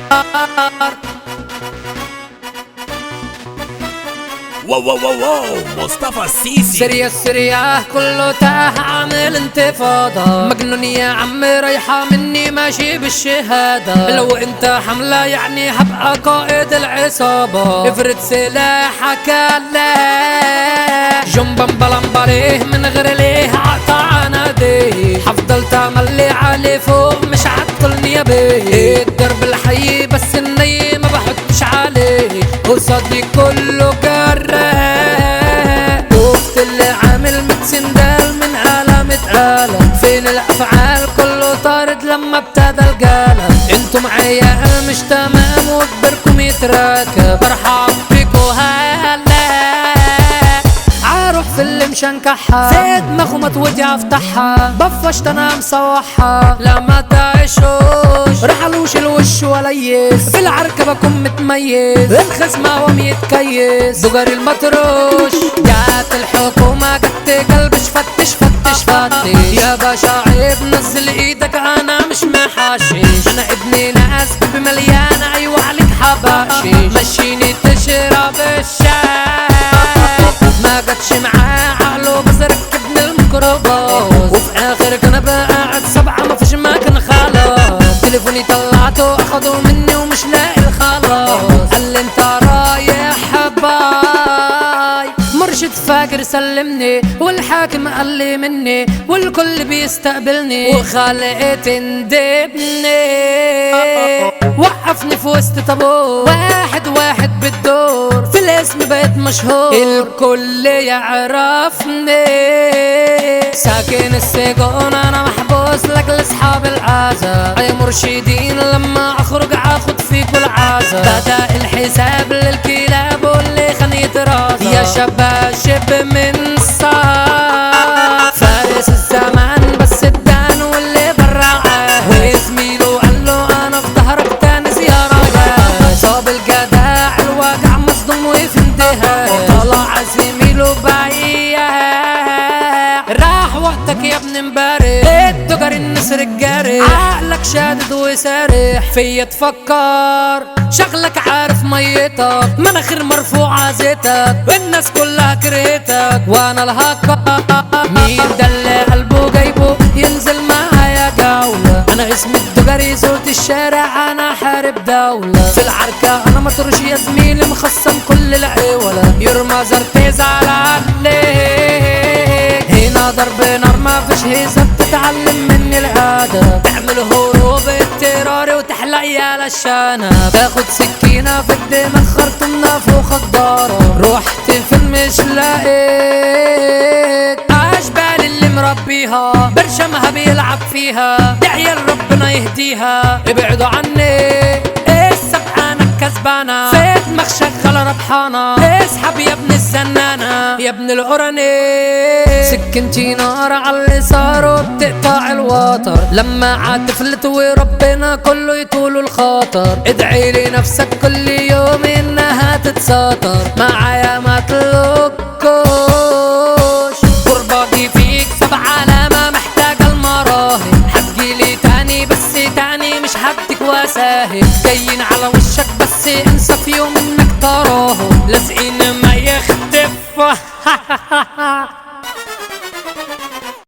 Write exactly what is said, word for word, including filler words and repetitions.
واو واو واو واو مصطفى السيسي. سريع السريع كله تاه عامل انتفاضة، مجنون يا عم رايحة مني ماشي بالشهادة. لو انت حملة يعني هبقى قائد العصابة، افرد سلاحك الله جنبا بلمبريه من غير ليه عطا ناديه. هفضل تملي علي فوق مش عطلني يا بيه، الدرب الحي بس الني ما بحطش عليه، قصادي كله جرة وقت اللي عامل ميت سندال من علامة قلم. فين الافعال كله طارد لما ابتدى القلم. انتم عيال مش تمام وكبركم يتراكب، برحب بيكو هلا عارف في اللي مشنكحها زي دماغه ما توجع افتحها. بفشت انا مسوحها لما تعيشوش رحلوش الوش وليس في العركة بكون متميز، الخصم قوم يتكيس دجاري المطروش. جات الحكومة جت قلبش فتش فتش فتش يا باشا عيب نزل ايدك انا مش محاشش. انا ابني ناس بمليانة ايوه عليك حباشش، مشيني تشرب الشاي ما جاتش معاه عقله بس ركبني الميكروباص، وفي اخر كان بقى قاعد سبعة مفيش مكان خلاص. تليفوني طلعته اخدوا مني ومش لاقي الخلاص. قال لي انت رايح باي مرشد فاجر سلمني، والحاكم قال لي مني والكل بيستقبلني، وخلقت تندبني وقفني في وسط طابور واحد واحد بالدور، في الاسم بقيت مشهور الكل يعرفني. ساكن السجون انا محبوس لاجل اصحاب العزا، يا مرشدين لما اخرج اخد فيكوا العزا. بدا الحساب للكلاب واللي خان يترازا، يا شباب شب من صار فارس الزمان بس الدان واللي برعاه، وزميله قال له انا في ظهرك تاني زيارة جاه. صاب الجداع الواجع مصدوم وفي انتهاء، طلع زميله بياع راح وقتك يا ابن امبارح التجار النسر الجارح. عقلك شادد وسارح فيا تفكر شغلك عارف ميتك، مناخير مرفوعة زيتك والناس كلها كرهتك وانا الهكر. مين ده اللي قلبه جايبه ينزل معايا جولة؟ انا اسمي التجاري صوت الشارع انا حارب دولة. في العركة انا مطرش يا زميلي مخصم كل العيولة، يرمى زر تزعل عليك هنا ضرب نار ما فيش هزة. بتتعلم مني الادب تعمل هروب اضطراري وتحلق يا للشانة، تاخد سكينة في الدماغ خرطومنا فوق خضارة. رحت فين مش لاقيت اشبال اللي مربيها برشمها بيلعب فيها، دعية ربنا يهديها ابعدوا عني السبحانة الكسبانة، في دماغ شغالة ربحانة اسحب يا ابن الزنانة يا ابن القرني. سكنتي نار على اللي صاروا بتقطع الوتر، لما عاتفلت وربنا كله يطول الخاطر. ادعي لنفسك كل يوم انها تتساطر، معايا ما تلوكوش قرباجي فيك سبع علامة محتاجة المراهن. هتجيلي تاني بس تاني مش هديك وساهل، جايين على وشك بس انسى في يوم انك تراهم، لازقين ما يختفوا